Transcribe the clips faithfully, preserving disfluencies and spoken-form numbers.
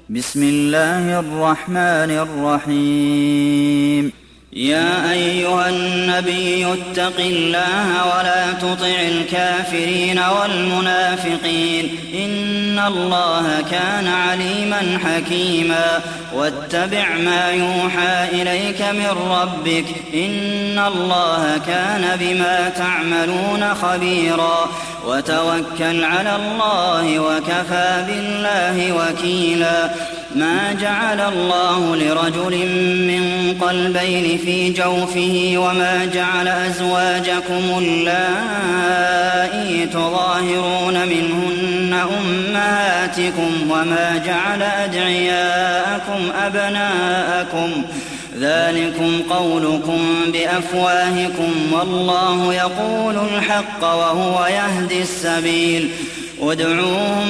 بسم الله الرحمن الرحيم. يا أيها النبي اتق الله ولا تطع الكافرين والمنافقين إن الله كان عليما حكيما واتبع ما يوحى إليك من ربك إن الله كان بما تعملون خبيرا وتوكل على الله وكفى بالله وكيلا ما جعل الله لرجل من قلبين في جوفه وما جعل أزواجكم اللائي تظاهرون منهن أمهاتكم وما جعل أدعياءكم أبناءكم ذلكم قولكم بأفواهكم والله يقول الحق وهو يهدي السبيل ادعوهم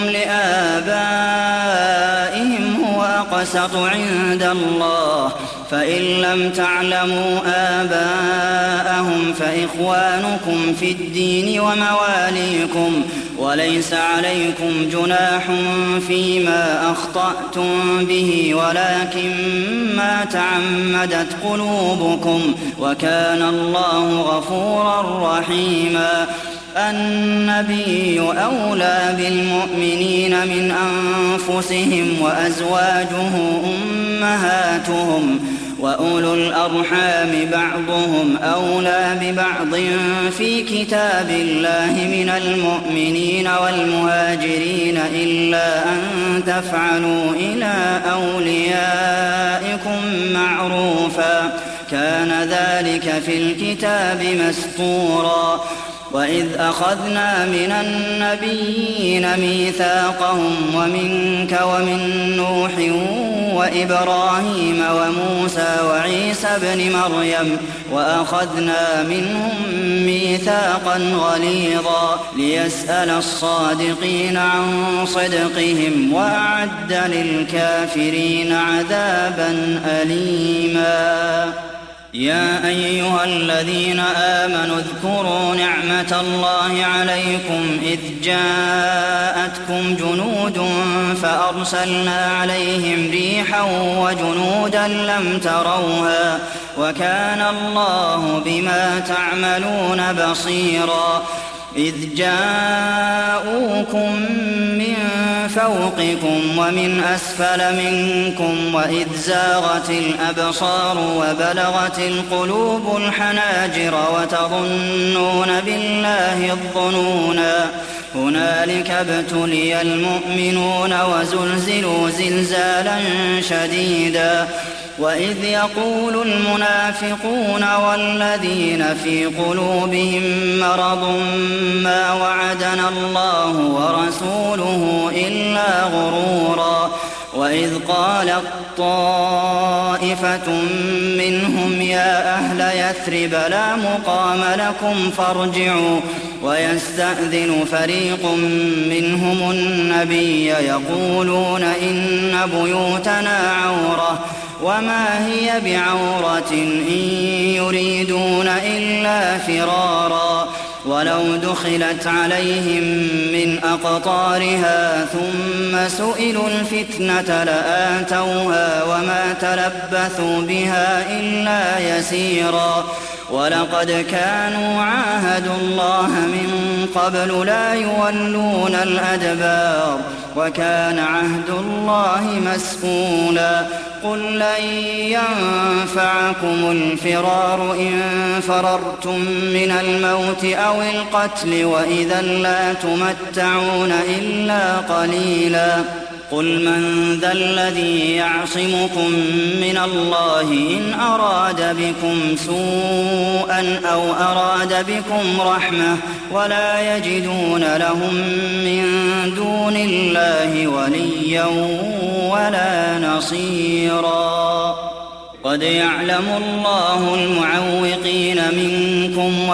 لآبائهم هو أقسط عند الله فإن لم تعلموا آباءهم فإخوانكم في الدين ومواليكم وليس عليكم جناح فيما أخطأتم به ولكن ما تعمدت قلوبكم وكان الله غفورا رحيما النبي أولى بالمؤمنين من أنفسهم وأزواجه أمهاتهم وأولو الأرحام بعضهم أولى ببعض في كتاب الله من المؤمنين والمهاجرين إلا أن تفعلوا إلى أوليائكم معروفا كان ذلك في الكتاب مسطورا وإذ أخذنا من النبيين ميثاقهم ومنك ومن نوح وإبراهيم وموسى وعيسى ابن مريم وأخذنا منهم ميثاقا غليظا ليسأل الصادقين عن صدقهم وأعد للكافرين عذابا أليما يا أيها الذين آمنوا اذكروا نعمة الله عليكم إذ جاءتكم جنود فأرسلنا عليهم ريحا وجنودا لم تروها وكان الله بما تعملون بصيرا إذ جاءوكم من فوقكم ومن أسفل منكم وإذ زاغت الأبصار وبلغت القلوب الحناجر وتظنون بالله الظنونا هنالك ابتلي المؤمنون وزلزلوا زلزالا شديدا وإذ يقول المنافقون والذين في قلوبهم مرض ما وعدنا الله ورسوله إلا غرورا وإذ قالت طائفة منهم يا أهل يثرب لا مقام لكم فارجعوا ويستأذن فريق منهم النبي يقولون إن بيوتنا عورة وما هي بعورة إن يريدون إلا فرارا ولو دخلت عليهم من أقطارها ثم سئلوا الفتنة لآتوها وما تلبثوا بها إلا يسيرا ولقد كانوا عاهدوا الله من قبل لا يولون الأدبار وكان عهد الله مسئولا قل لن ينفعكم الفرار إن فررتم من الموت أو القتل وإذا لا تمتعون إلا قليلا قل من ذا الذي يعصمكم من الله إن أراد بكم سوءا أو أراد بكم رحمة ولا يجدون لهم من دون الله وليا ولا نصيرا قد يعلم الله المعوقين منكم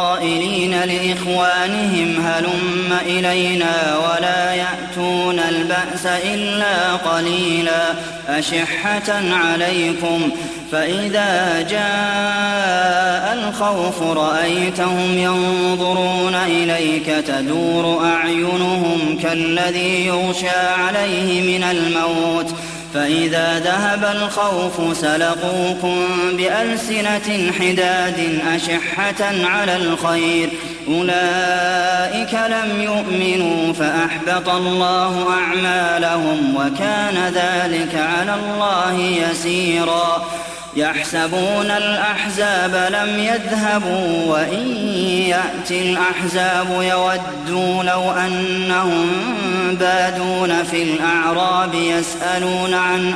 والقائلين لإخوانهم هلم إلينا ولا يأتون البأس البأس إلا قليلا أشحة عليكم فإذا جاء الخوف رأيتهم ينظرون إليك تدور أعينهم كالذي يغشى عليه من الموت فإذا ذهب الخوف سلقوكم بألسنة حداد أشحة على الخير أولئك لم يؤمنوا فأحبط الله أعمالهم وكان ذلك على الله يسيرا يحسبون الأحزاب لم يذهبوا وإن يأتي الأحزاب يودوا لو أنهم بادون في الأعراب يسألون عن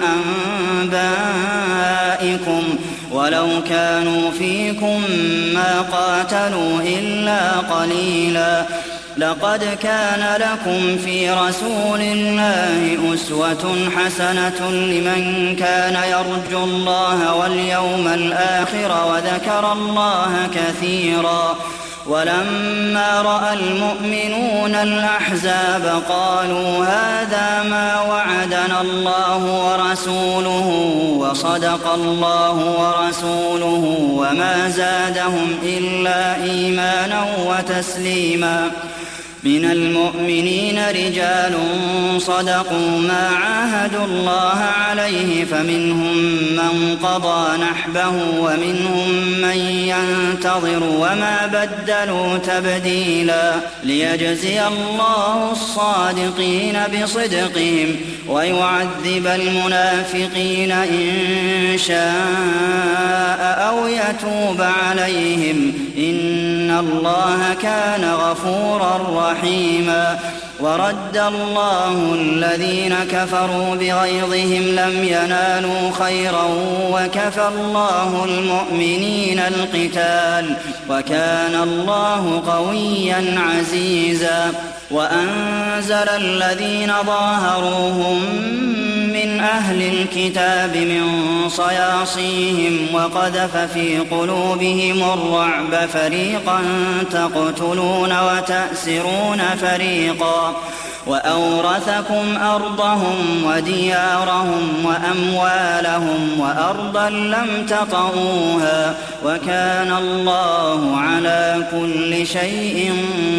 أنبائكم ولو كانوا فيكم ما قاتلوا إلا قليلا لقد كان لكم في رسول الله أسوة حسنة لمن كان يرجو الله واليوم الآخر وذكر الله كثيرا ولما رأى المؤمنون الأحزاب قالوا هذا ما وعدنا الله ورسوله وصدق الله ورسوله وما زادهم إلا إيمانا وتسليما من المؤمنين رجال صدقوا ما عاهدوا الله عليه فمنهم من قضى نحبه ومنهم من ينتظر وما بدلوا تبديلا ليجزي الله الصادقين بصدقهم ويعذب المنافقين إن شاء أو يتوب عليهم إن الله كان غفورا رحيما ورد الله الذين كفروا بغيظهم لم ينالوا خيرا وكفى الله المؤمنين القتال وكان الله قويا عزيزا وأنزل الذين ظاهروهم من أهل الكتاب من صياصيهم وقذف في قلوبهم الرعب فريقا تقتلون وتأسرون فريقا وأورثكم أرضهم وديارهم وأموالهم وأرضا لم تطئوها وكان الله على كل شيء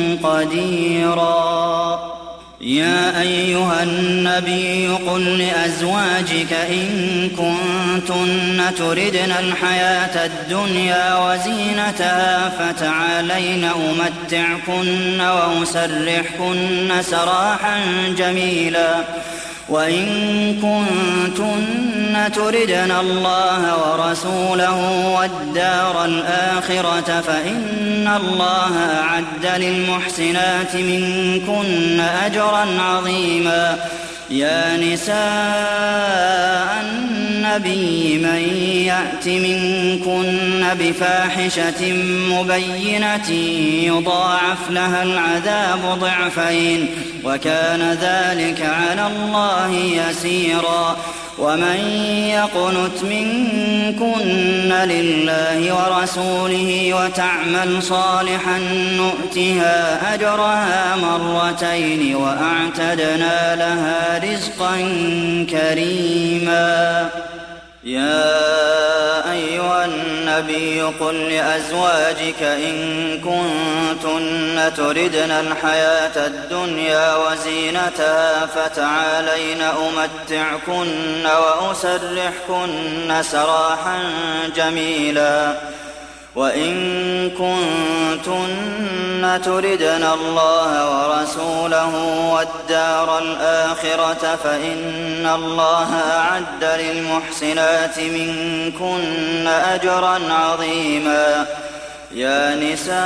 قديرا يا أيها النبي قل لأزواجك إن كنتن تردن الحياة الدنيا وزينتها فتعالين أمتعكن وأسرحكن سراحا جميلا وإن كنتن تردن الله ورسوله والدار الآخرة فإن الله أعد للمحسنات منكن أجرا عظيما يا نساء النبي من يأت منكن بفاحشة مبينة يضاعف لها العذاب ضعفين وكان ذلك على الله يسيرا ومن يقنت منكن لله ورسوله وتعمل صالحا نؤتها أجرها مرتين وأعتدنا لها رزقا كريما يا أيها النبي قل لأزواجك إن كنتن تردن الحياة الدنيا وزينتها فتعالين أمتعكن وأسرحكن سراحا جميلا وإن كنتن تردن الله ورسوله والدار الآخرة فإن الله أعد للمحسنات منكن أجرا عظيما يا نساء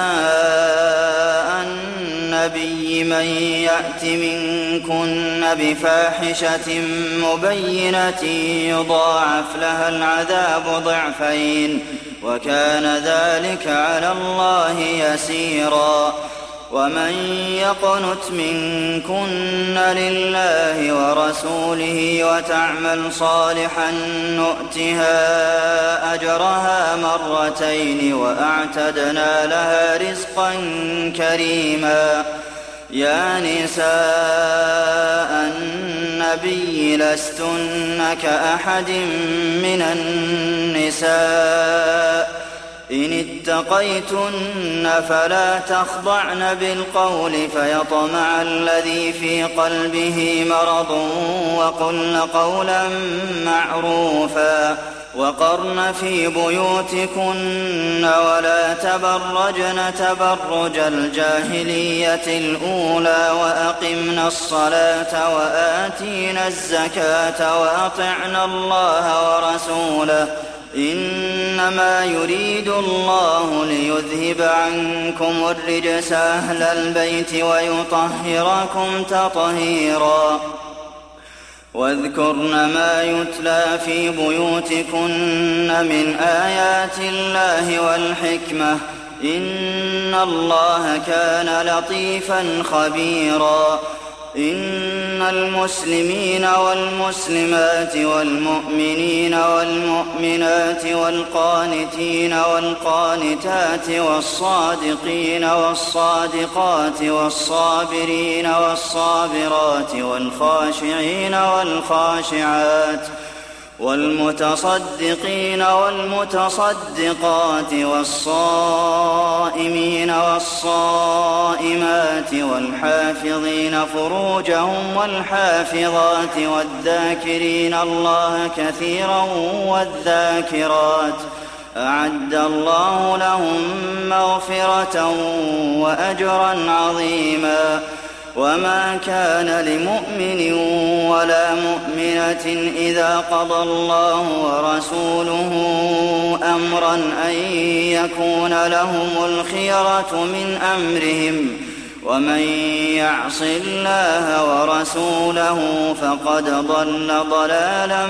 النبي من يأت منكن بفاحشة مبينة يضاعف لها العذاب ضعفين وكان ذلك على الله يسيرا ومن يقنت منكن لله ورسوله وتعمل صالحا نؤتها أجرها مرتين وأعتدنا لها رزقا كريما يا نساء النبي لستن كأحد من النساء إن اتقيتن فلا تخضعن بالقول فيطمع الذي في قلبه مرض وقلن قولا معروفا وقرن في بيوتكن ولا تبرجن تبرج الجاهلية الأولى وأقمن الصلاة وآتينا الزكاة وأطعن الله ورسوله إنما يريد الله ليذهب عنكم الرجس أهل البيت ويطهركم تطهيرا واذكرن ما يتلى في بيوتكن من آيات الله والحكمة إن الله كان لطيفا خبيرا إن المسلمين والمسلمات والمؤمنين والمؤمنات والقانتين والقانتات والصادقين والصادقات والصابرين والصابرات والخاشعين والخاشعات والمتصدقين والمتصدقات والصائمين والصائمات والحافظين فروجهم والحافظات والذاكرين الله كثيرا والذاكرات أعد الله لهم مغفرة وأجرا عظيما وما كان لمؤمن ولا مؤمنة إذا قضى الله ورسوله أمرا أن يكون لهم الخيرة من أمرهم ومن يعص الله ورسوله فقد ضل ضلالا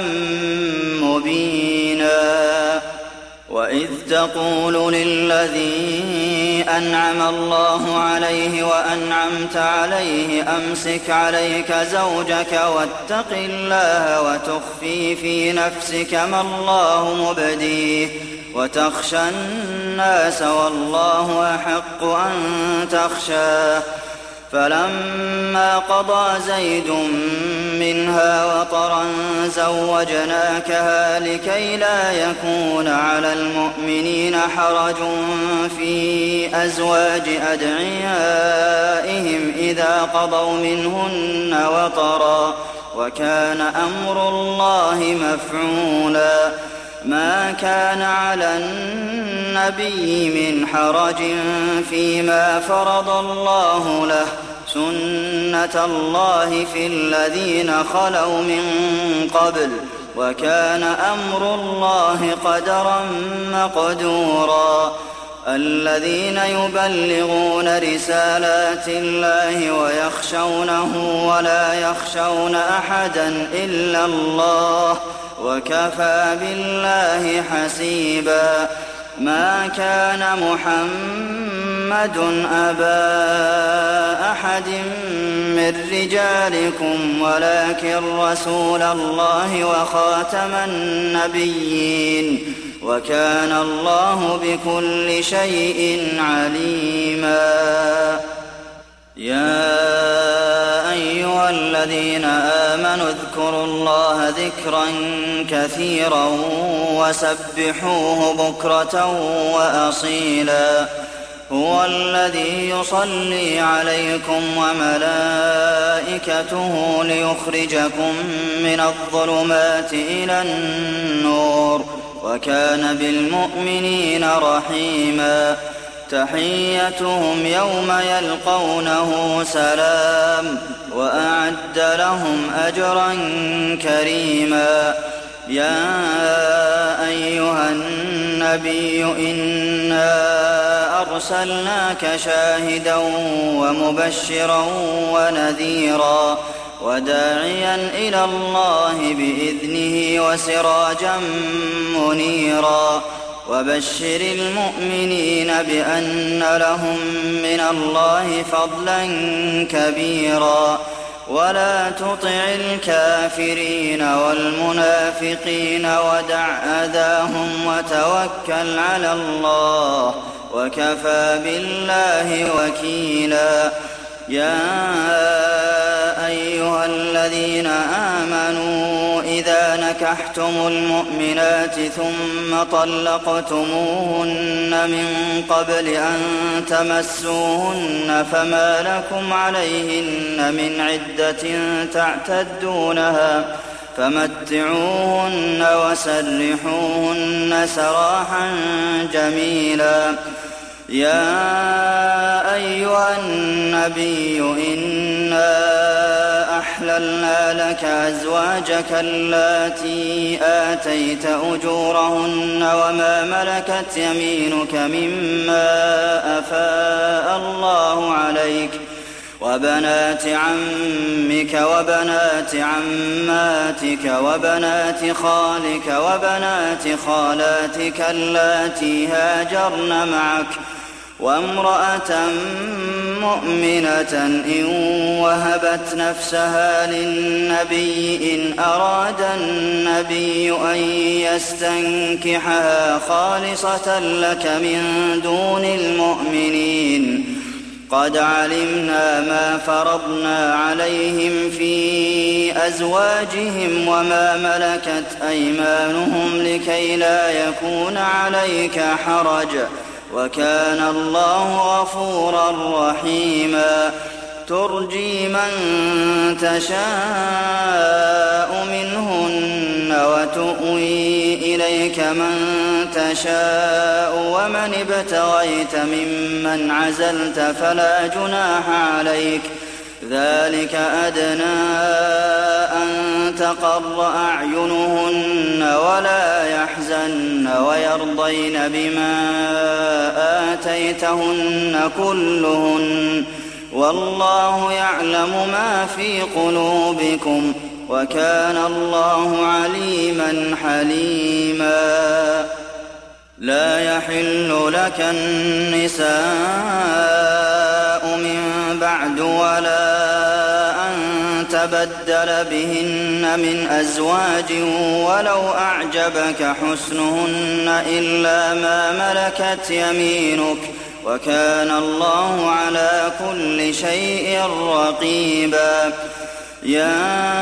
مبينا وإذ تقول للذي أنعم الله عليه وأنعمت عليه أمسك عليك زوجك واتق الله وتخفي في نفسك ما الله مبديه وتخشى الناس والله أحق أن تخشاه فلما قضى زيد منها وطرا زوجناكها لكي لا يكون على المؤمنين حرج في أزواج أدعيائهم إذا قضوا منهن وطرا وكان أمر الله مفعولا ما كان على النبي من حرج فيما فرض الله له سنة الله في الذين خلوا من قبل وكان أمر الله قدرا مقدورا الذين يبلغون رسالات الله ويخشونه ولا يخشون أحدا إلا الله وكفى بالله حسيبا ما كان محمد أبا أحد من رجالكم ولكن رسول الله وخاتم النبيين وكان الله بكل شيء عليما يا أيها الذين آمنوا اذكروا الله ذكرا كثيرا وسبحوه بكرة وأصيلا هو الذي يصلي عليكم وملائكته ليخرجكم من الظلمات إلى النور وكان بالمؤمنين رحيما تحيتهم يوم يلقونه سلام وأعد لهم أجرا كريما يا أيها النبي إنا أرسلناك شاهدا ومبشرا ونذيرا وداعيا إلى الله بإذنه وسراجا منيرا وبشر المؤمنين بأن لهم من الله فضلا كبيرا ولا تطع الكافرين والمنافقين ودع أذاهم وتوكل على الله وكفى بالله وكيلا يا أيها الذين آمنوا إذا نكحتم المؤمنات ثم طلقتموهن من قبل أن تمسوهن فما لكم عليهن من عدة تعتدونها فمتعوهن وسرحوهن سراحا جميلا. يا أيها النبي إنا أحللنا لك أزواجك اللاتي آتيت أجورهن وما ملكت يمينك مما أفاء الله عليك وبنات عمك وبنات عماتك وبنات خالك وبنات خالاتك اللاتي هاجرن معك وامرأة مؤمنة إن وهبت نفسها للنبي إن أراد النبي أن يستنكحها خالصة لك من دون المؤمنين. قد علمنا ما فرضنا عليهم في أزواجهم وما ملكت أيمانهم لكي لا يكون عليك حرج وكان الله غفورا رحيما. ترجي من تشاء منهن وتؤوي إليك من تشاء ومن ابتغيت ممن عزلت فلا جناح عليك ذلك أدنى أن تقر أعينهن ولا يحزن ويرضين بما آتيتهن كلهن والله يعلم ما في قلوبكم وكان الله عليما حليما. لا يحل لك النساء من بعد ولا أن تبدل بهن من أزواج ولو أعجبك حسنهن إلا ما ملكت يمينك وكان الله على كل شيء رقيبا. يا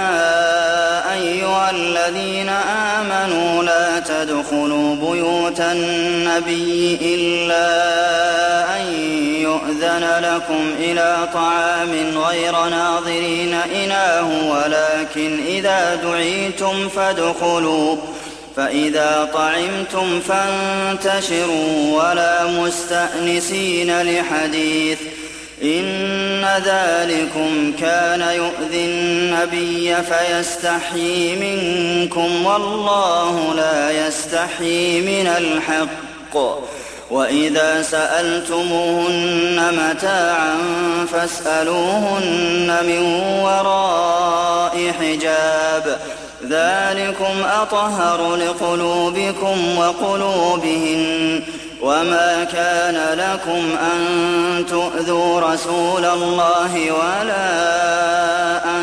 أيها الذين آمنوا لا تدخلوا بيوت النبي إلا أن يؤذن لكم إلى طعام غير ناظرين إناه ولكن إذا دعيتم فادخلوا فإذا طعمتم فانتشروا ولا مستأنسين لحديث إن ذلكم كان يؤذي النبي فيستحيي منكم والله لا يستحيي من الحق. وإذا سألتموهن متاعا فاسألوهن من وراء حجاب ذلكم أطهر لقلوبكم وقلوبهن. وما كان لكم أن تؤذوا رسول الله ولا أن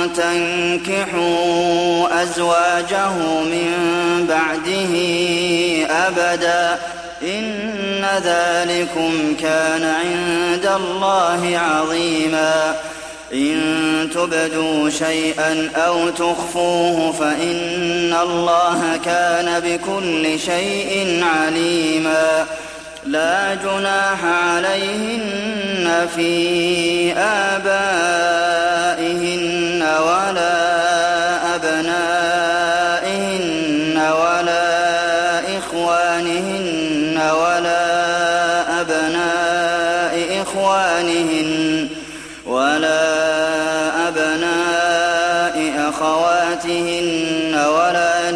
تنكحوا أزواجه من بعده أبدا إن ذلكم كان عند الله عظيما. إن تبدوا شيئا أو تخفوه فإن الله كان بكل شيء عليما. لا جناح عليهن في آبائهن ولا أبنائهن ولا إخوانهن ولا أبناء إخوانهن ولا أبناء أخواتهن ولا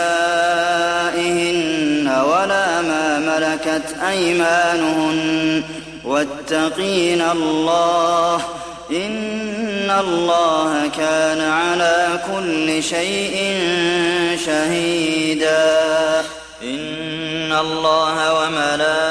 نسائهن ولا ما ملكت أيمانهن واتقين الله إن الله كان على كل شيء شهيدا. إن الله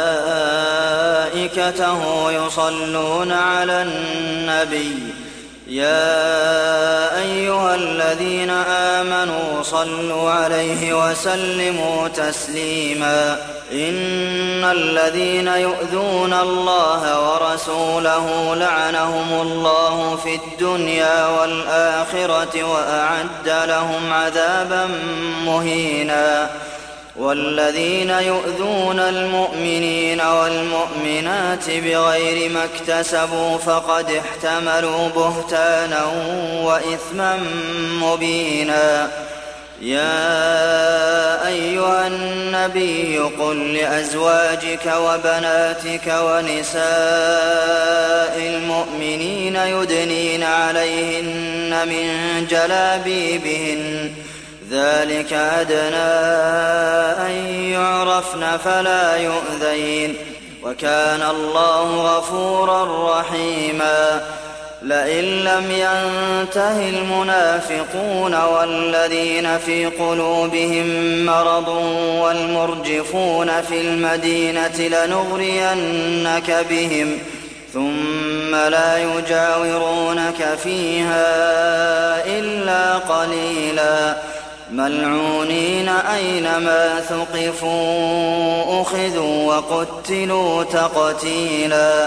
وملائكته يصلون على النبي يَا أَيُّهَا الَّذِينَ آمَنُوا صَلُّوا عَلَيْهِ وَسَلِّمُوا تَسْلِيمًا إِنَّ الَّذِينَ يُؤْذُونَ اللَّهَ وَرَسُولَهُ لَعَنَهُمُ اللَّهُ فِي الدُّنْيَا وَالْآخِرَةِ وَأَعَدَّ لَهُمْ عَذَابًا مُّهِينًا وَالَّذِينَ يُؤْذُونَ الْمُؤْمِنِينَ وَالْمُؤْمِنَاتِ بِغَيْرِ مَا اكْتَسَبُوا فَقَدِ احْتَمَلُوا بُهْتَانًا وَإِثْمًا مُّبِينًا يَا أَيُّهَا النَّبِيُّ قُل لِّأَزْوَاجِكَ وَبَنَاتِكَ وَنِسَاءِ الْمُؤْمِنِينَ يُدْنِينَ عَلَيْهِنَّ مِن جَلَابِيبِهِنَّ ذَٰلِكَ أَدْنَىٰ أَن يُعْرَفْنَ فَلَا يُؤْذَيْنَ ۗ وَكَانَ اللَّهُ غَفُورًا رَّحِيمًا لئن لم ينته المنافقون والذين في قلوبهم مرض والمرجفون في المدينة لنغرينك بهم ثم لا يجاورونك فيها إلا قليلا ملعونين أينما ثقفوا أخذوا وقتلوا تقتيلا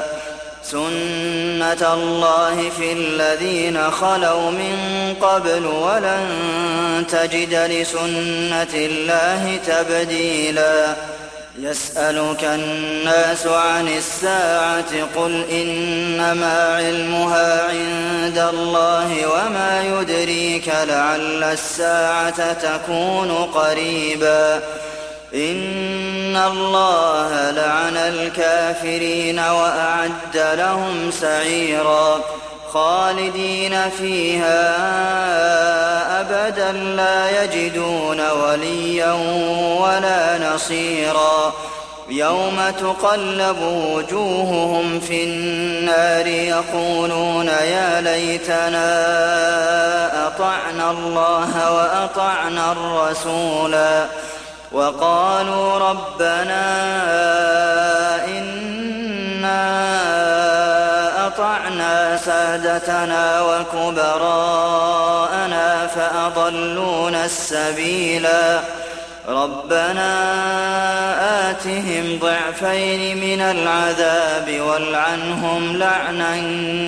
سنة الله في الذين خلوا من قبل ولن تجد لسنة الله تبديلا يسألك الناس عن الساعة قل إنما علمها عند الله وما يدريك لعل الساعة تكون قريبا إن الله لعن الكافرين وأعد لهم سعيرا خالدين فيها أبدا لا يجدون وليا ولا نصيرا يوم تقلب وجوههم في النار يقولون يا ليتنا أطعنا الله وأطعنا الرسولا وقالوا ربنا إنا أطعنا سادتنا وكبراءنا فأضلونا السبيلا ربنا آتهم ضعفين من العذاب والعنهم لعنا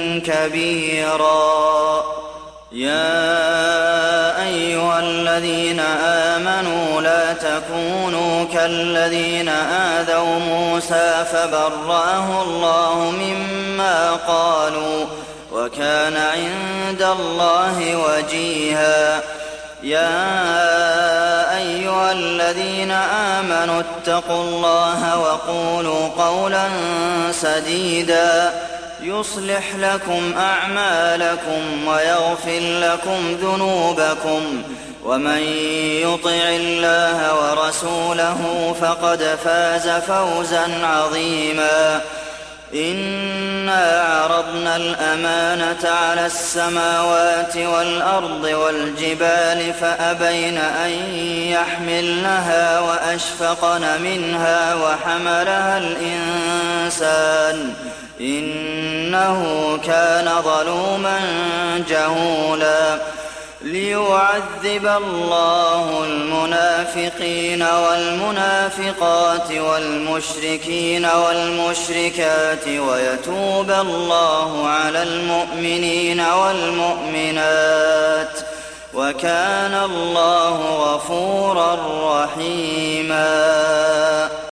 كبيرا يا أيها الذين آمنوا لا تكونوا كالذين آذوا موسى فبرأه الله مما قالوا وكان عند الله وجيها يا أيها الذين آمنوا اتقوا الله وقولوا قولا سديدا يصلح لكم أعمالكم ويغفر لكم ذنوبكم ومن يطع الله ورسوله فقد فاز فوزا عظيما إنا عرضنا الأمانة على السماوات والأرض والجبال فأبين أن يحملنها وأشفقن منها وحملها الإنسان إنه كان ظلوما جهولا ليعذب الله المنافقين والمنافقات والمشركين والمشركات ويتوب الله على المؤمنين والمؤمنات وكان الله غفورا رحيما